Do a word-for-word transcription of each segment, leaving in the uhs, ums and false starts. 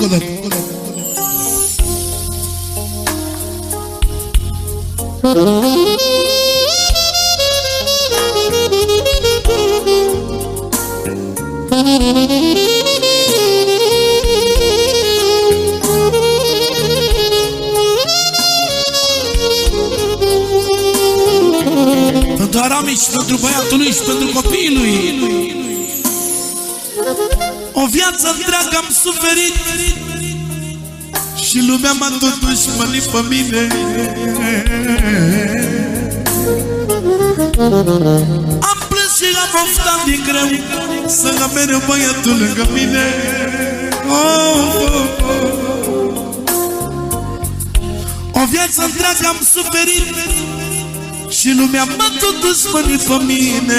o dată. Pentru Aramis, pentru băiatul lui și pentru copiii lui. O viață întreagă am suferit și lumea m-a totuși mălit pe mine. Am plâns și am oftat din greu să am mereu băiatul lângă mine. Oh, oh, oh. O viață întreagă am suferit și lumea m-a totuși mălit pe mine.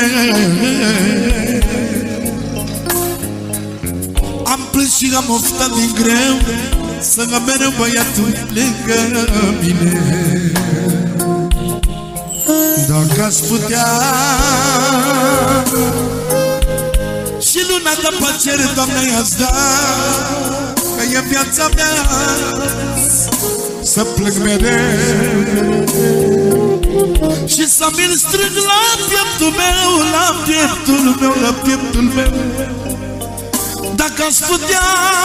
Am plâns și am oftat din greu să am mereu băiatul lângă mine. Dacă aș putea și luna de plăcere, Doamne, i-ați da, că e viața mea să plâng mereu și să mi-l strâng la pieptul meu, la pieptul meu, la pieptul meu. Dacă aș putea,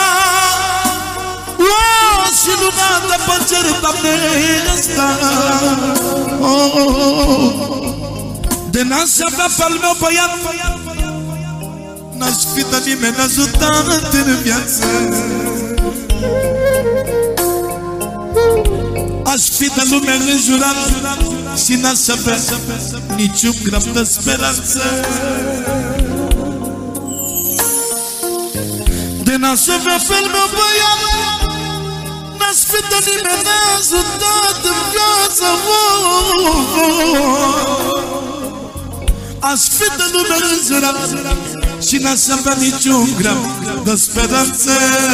oh, și luna de plăcere, Doamne, asta, oh, oh, oh. De n-aș avea pe-al meu băiat, n-aș fi de nimeni ajutat în viață. Aș fi de lume înjurat și n-aș avea niciun gram de speranță. De n-aș avea pe-l meu băiat, n-aș fi de nimeni ajutat în viață. Aș fi de lume înjurat și n-aș avea niciun gram de speranță.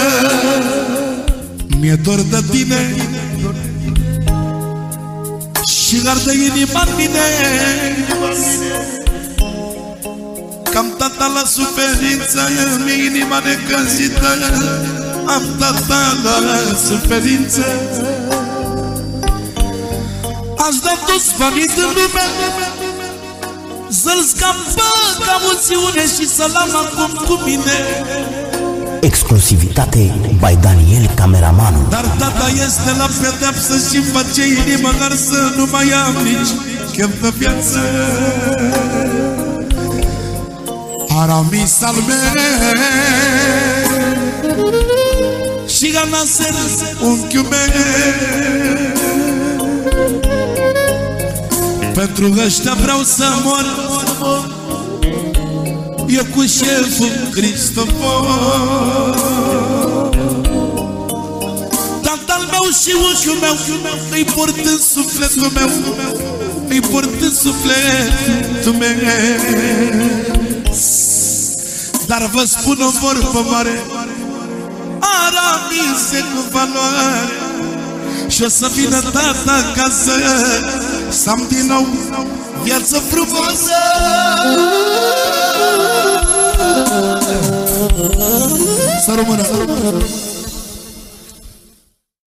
Mi-e dor de tine și arde inima-n mine, că-am tata la suferință, mi-e inima necăzită. Am tata la suferință. Aș da toți banii din lume să-l scapă ca mulțiune și să-l am acum cu mine. Exclusivitate by Daniel Cameramanul. Dar tata este la pedeapsă și face inima arsă, nu mai am nici chef de viață. Aramis al meu și Anaser, unchiul meu, pentru ăștia vreau să mor, eu cu șeful Cristofor. Tatăl meu și unchiul meu îi port în sufletul meu, îi port în sufletul meu. Dar vă spun o vorbă mare, Aramis e cu valoare și o să vină tata acasă să am din nou viață frumoasă. Să rămână.